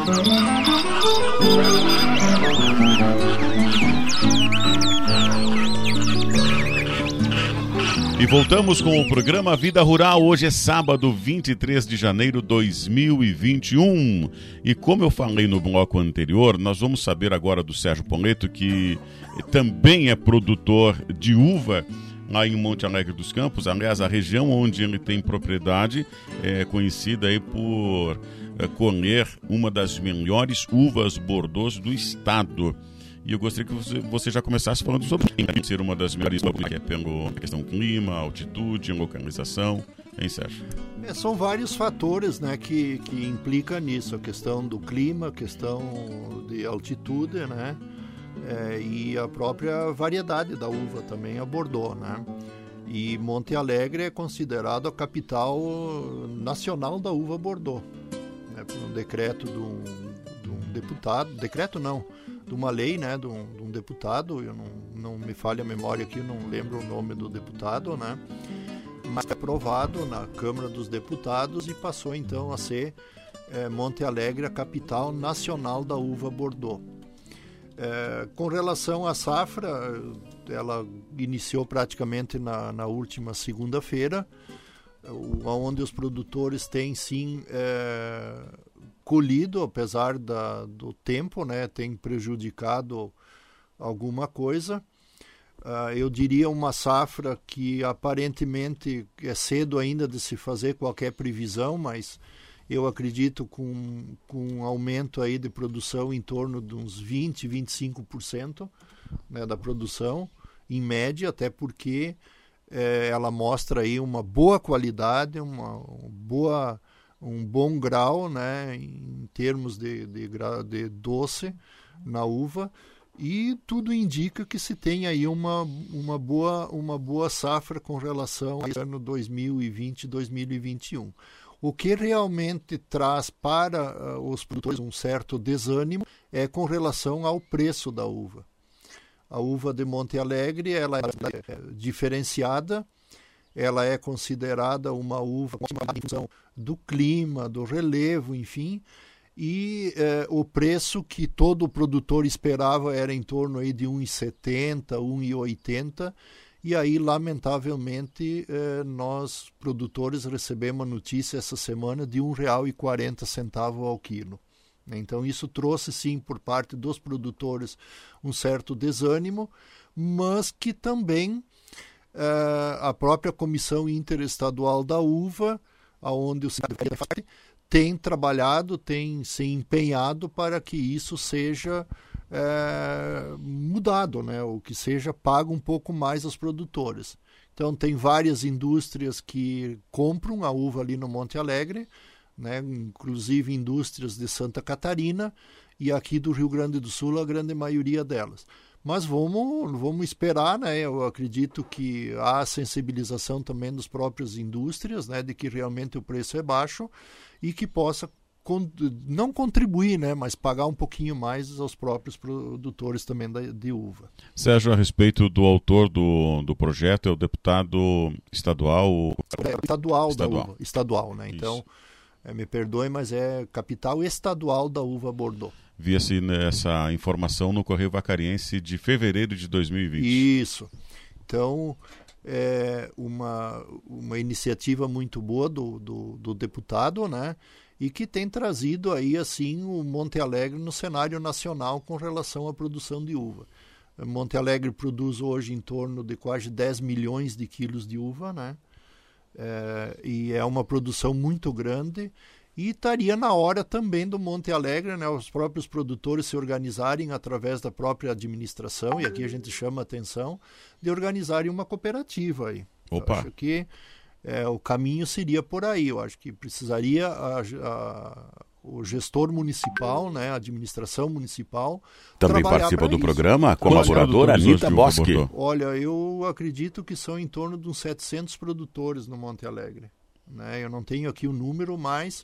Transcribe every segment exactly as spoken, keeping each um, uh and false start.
E voltamos com o programa Vida Rural. Hoje é sábado, vinte e três de janeiro de dois mil e vinte e um. E como eu falei no bloco anterior, nós vamos saber agora do Sérgio Poleto, que também é produtor de uva lá em Monte Alegre dos Campos. Aliás, a região onde ele tem propriedade é conhecida aí por é, colher uma das melhores uvas Bordeaux do estado. E eu gostaria que você, você já começasse falando sobre ser uma das melhores, que é pela questão clima, altitude, localização, hein, Sérgio? É, são vários fatores, né, que, que implicam nisso, a questão do clima, a questão de altitude, né, é, e a própria variedade da uva também, a Bordeaux, né. E Monte Alegre é considerado a capital nacional da uva Bordeaux, né, por um decreto de um, de um deputado, decreto não, de uma lei, né, de um, de um deputado, eu não, não me falha a memória aqui, não lembro o nome do deputado, né, mas é aprovado na Câmara dos Deputados e passou então a ser é, Monte Alegre a capital nacional da uva Bordeaux. É, com relação à safra, ela iniciou praticamente na, na última segunda-feira, onde os produtores têm sim é, colhido, apesar da, do tempo, né, tem prejudicado alguma coisa. Uh, eu diria uma safra que aparentemente é cedo ainda de se fazer qualquer previsão, mas eu acredito com, com um aumento aí de produção em torno de uns vinte, vinte e cinco por cento, né, da produção, em média, até porque eh, ela mostra aí uma boa qualidade, uma, uma boa... um bom grau, né, em termos de, de, de doce na uva, e tudo indica que se tem aí uma, uma, boa, uma boa safra com relação ao ano dois mil e vinte, dois mil e vinte e um. O que realmente traz para uh, os produtores um certo desânimo é com relação ao preço da uva. A uva de Monte Alegre ela é diferenciada, ela é considerada uma uva em função do clima, do relevo, enfim, e eh, o preço que todo produtor esperava era em torno aí de um real e setenta centavos, um real e oitenta centavos, e aí, lamentavelmente, eh, nós, produtores, recebemos a notícia essa semana de um real e quarenta centavos ao quilo. Então, isso trouxe, sim, por parte dos produtores, um certo desânimo, mas que também Uh, a própria Comissão Interestadual da Uva, onde o Sindicato tem trabalhado, tem se empenhado para que isso seja uh, mudado, né? Ou que seja pago um pouco mais aos produtores. Então, tem várias indústrias que compram a uva ali no Monte Alegre, né? Inclusive indústrias de Santa Catarina e aqui do Rio Grande do Sul, a grande maioria delas. Mas vamos, vamos esperar, né? Eu acredito que há sensibilização também das próprias indústrias, né? De que realmente o preço é baixo e que possa con- não contribuir, né? Mas pagar um pouquinho mais aos próprios produtores também da, de uva. Sérgio, a respeito do autor do, do projeto, é o deputado estadual... É, estadual, estadual da uva, estadual, né? Então, é, me perdoe, mas é capital estadual da uva Bordeaux. Via-se essa informação no Correio Vacariense de fevereiro de dois mil e vinte. Isso. Então, é uma, uma iniciativa muito boa do, do, do deputado, né? E que tem trazido aí, assim, o Monte Alegre no cenário nacional com relação à produção de uva. Monte Alegre produz hoje em torno de quase dez milhões de quilos de uva, né? É, e é uma produção muito grande. E estaria na hora também do Monte Alegre, né, os próprios produtores se organizarem através da própria administração, e aqui a gente chama a atenção, de organizarem uma cooperativa aí. Opa. Eu acho que é, o caminho seria por aí. Eu acho que precisaria a, a, o gestor municipal, né, a administração municipal... Também participa do isso. programa, a colaboradora Anitta Boschi. Olha, eu acredito que são em torno de uns setecentos produtores no Monte Alegre. Né? Eu não tenho aqui o número, mas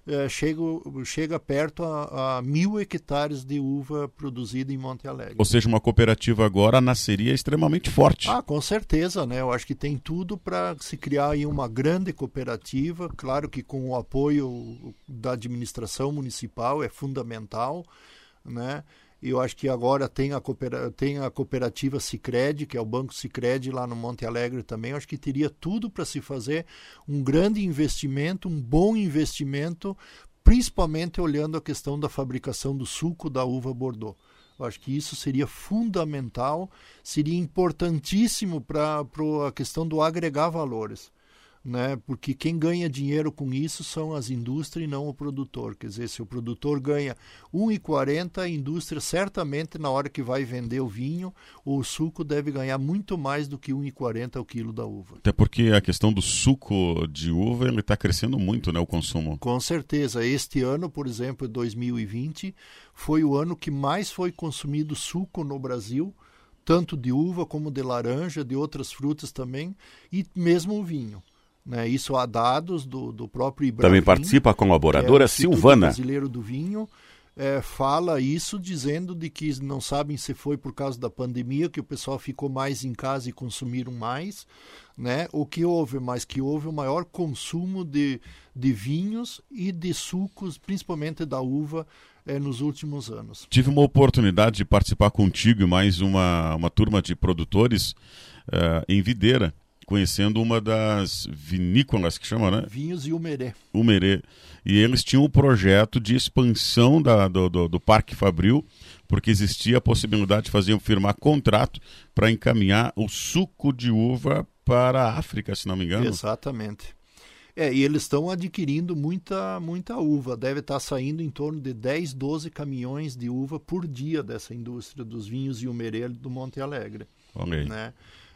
é, chega, chega perto a, a mil hectares de uva produzida em Monte Alegre. Ou seja, uma cooperativa agora nasceria extremamente forte. Ah, com certeza, né? Eu acho que tem tudo para se criar aí uma grande cooperativa, claro que com o apoio da administração municipal é fundamental, né? Eu acho que agora tem a, coopera- tem a cooperativa Sicredi, que é o Banco Sicredi lá no Monte Alegre também. Eu acho que teria tudo para se fazer um grande investimento, um bom investimento, principalmente olhando a questão da fabricação do suco da uva Bordeaux. Eu acho que isso seria fundamental, seria importantíssimo para a questão do agregar valores. Né? Porque quem ganha dinheiro com isso são as indústrias e não o produtor. Quer dizer, se o produtor ganha um real e quarenta centavos, a indústria certamente na hora que vai vender o vinho ou o suco deve ganhar muito mais do que um real e quarenta centavos o quilo da uva. Até porque a questão do suco de uva ele está crescendo muito, né, o consumo. Com certeza. Este ano, por exemplo, dois mil e vinte, foi o ano que mais foi consumido suco no Brasil, tanto de uva como de laranja, de outras frutas também, e mesmo o vinho. Né, isso há dados do, do próprio Ibravin. Também participa a colaboradora é, Silvana. Brasileiro do Vinho é, fala isso dizendo de que não sabem se foi por causa da pandemia que o pessoal ficou mais em casa e consumiram mais, né? O que houve, mas que houve o maior consumo de, de vinhos e de sucos, principalmente da uva, é, nos últimos anos. Tive uma oportunidade de participar contigo e mais uma, uma turma de produtores uh, em Videira, conhecendo uma das vinícolas que chama, né? Vinhos e Umerê. Umerê. E eles tinham um projeto de expansão da, do, do, do Parque Fabril, porque existia a possibilidade de fazer, firmar contrato para encaminhar o suco de uva para a África, se não me engano. Exatamente. É, e eles estão adquirindo muita, muita uva. Deve estar saindo em torno de dez, doze caminhões de uva por dia dessa indústria dos vinhos e Umerê do Monte Alegre. Ok. Né?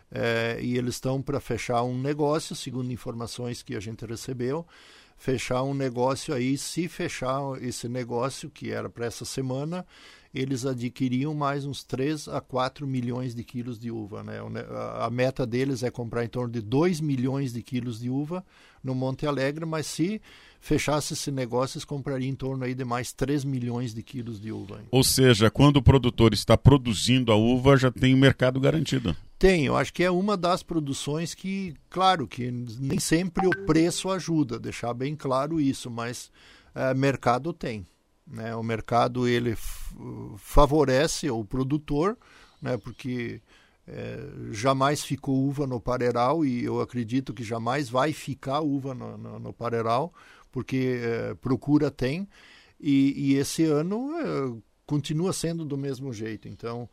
É, e eles estão para fechar um negócio, segundo informações que a gente recebeu, fechar um negócio aí, se fechar esse negócio, que era para essa semana, eles adquiriam mais uns três a quatro milhões de quilos de uva. Né? A meta deles é comprar em torno de dois milhões de quilos de uva no Monte Alegre, mas se fechasse esse negócio, eles comprariam em torno aí de mais três milhões de quilos de uva. Ou seja, quando o produtor está produzindo a uva, já tem o mercado garantido. Tem, eu acho que é uma das produções que, claro, que nem sempre o preço ajuda, deixar bem claro isso, mas é, mercado tem. Né? O mercado ele f- favorece o produtor, né? Porque é, jamais ficou uva no pareiral e eu acredito que jamais vai ficar uva no, no, no pareiral, porque é, procura tem, e, e esse ano é, continua sendo do mesmo jeito. Então,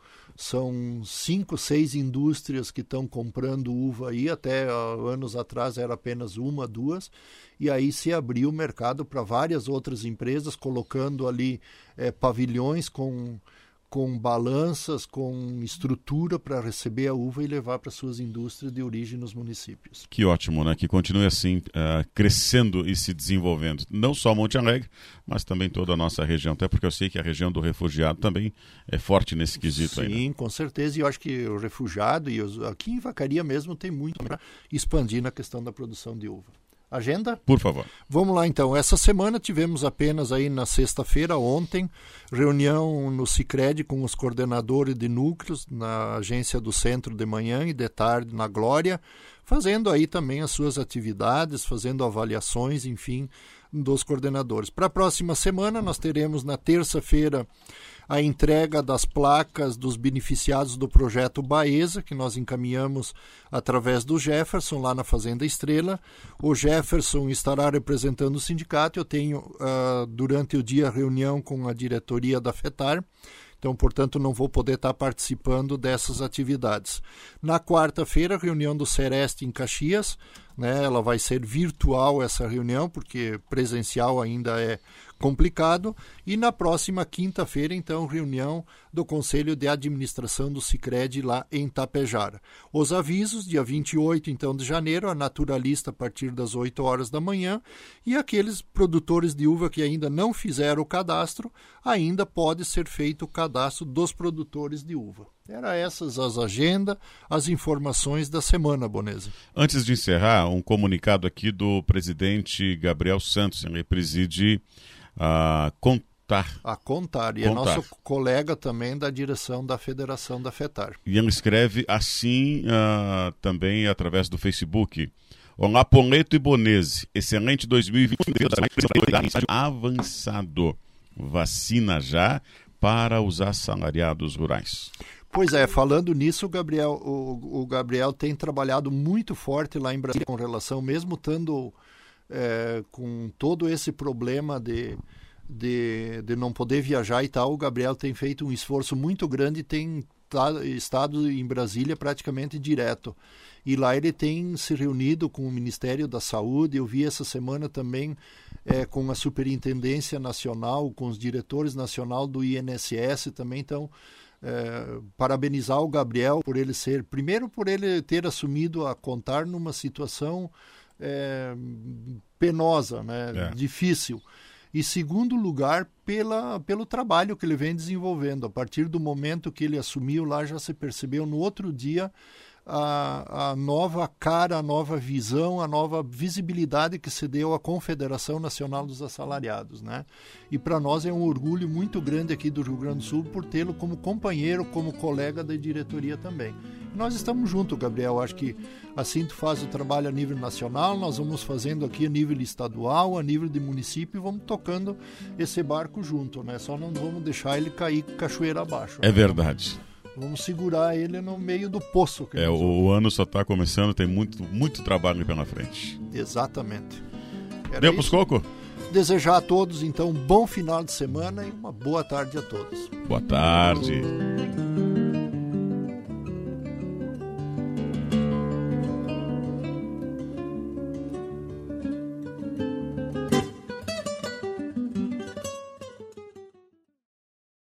são cinco, seis indústrias que estão comprando uva aí, até uh, anos atrás era apenas uma, duas, e aí se abriu o mercado para várias outras empresas, colocando ali eh, pavilhões com, com balanças, com estrutura para receber a uva e levar para suas indústrias de origem nos municípios. Que ótimo, né? Que continue assim, uh, crescendo e se desenvolvendo. Não só Monte Alegre, mas também toda a nossa região. Até porque eu sei que a região do refugiado também é forte nesse quesito. Sim, aí. Sim, né? Com certeza. E eu acho que o refugiado, e os, aqui em Vacaria mesmo, tem muito para expandir na questão da produção de uva. Agenda? Por favor. Vamos lá, então. Essa semana tivemos apenas aí na sexta-feira, ontem, reunião no Sicredi com os coordenadores de núcleos na agência do centro de manhã e de tarde na Glória, fazendo aí também as suas atividades, fazendo avaliações, enfim, dos coordenadores. Para a próxima semana, nós teremos na terça-feira a entrega das placas dos beneficiados do projeto Baeza, que nós encaminhamos através do Jefferson, lá na Fazenda Estrela. O Jefferson estará representando o sindicato. Eu tenho, uh, durante o dia, reunião com a diretoria da FETAR. Então, portanto, não vou poder estar participando dessas atividades. Na quarta-feira, reunião do Sereste em Caxias, né? Ela vai ser virtual essa reunião, porque presencial ainda é complicado. E na próxima quinta-feira, então, reunião do Conselho de Administração do Sicredi lá em Tapejara. Os avisos, dia vinte e oito então, de janeiro, a naturalista a partir das oito horas da manhã, e aqueles produtores de uva que ainda não fizeram o cadastro, ainda pode ser feito o cadastro dos produtores de uva. Era essas as agendas, as informações da semana, Bonesa. Antes de encerrar, um comunicado aqui do presidente Gabriel Santos, ele preside a Contar. A Contar, e Contar. É nosso colega também da direção da Federação da FETAR. E ele escreve assim uh, também através do Facebook. Olá, Poleto e Bonese. Excelente dois mil e vinte e dois. Avançado. Vacina já para os assalariados rurais. Pois é, falando nisso, o Gabriel, o, o Gabriel tem trabalhado muito forte lá em Brasília com relação, mesmo estando é, com todo esse problema de, de, de não poder viajar e tal, o Gabriel tem feito um esforço muito grande e tem estado em Brasília praticamente direto. E lá ele tem se reunido com o Ministério da Saúde. Eu vi essa semana também é, com a Superintendência Nacional, com os diretores nacional do I N S S também. Então, é, parabenizar o Gabriel por ele ser, primeiro por ele ter assumido a Contar numa situação é, penosa, né, é. difícil. E segundo lugar, pela, pelo trabalho que ele vem desenvolvendo. A partir do momento que ele assumiu lá, já se percebeu no outro dia a, a nova cara, a nova visão, a nova visibilidade que se deu à Confederação Nacional dos Assalariados, né? E para nós é um orgulho muito grande aqui do Rio Grande do Sul por tê-lo como companheiro, como colega da diretoria também. Nós estamos juntos, Gabriel. Acho que assim tu faz o trabalho a nível nacional, nós vamos fazendo aqui a nível estadual, a nível de município, e vamos tocando esse barco junto, né? Só não vamos deixar ele cair cachoeira abaixo. É, né? Verdade. Vamos segurar ele no meio do poço. É, o, o ano só está começando, tem muito, muito trabalho pela frente. Exatamente. Era Deu pros coco? Desejar a todos, então, um bom final de semana e uma boa tarde a todos. Boa tarde.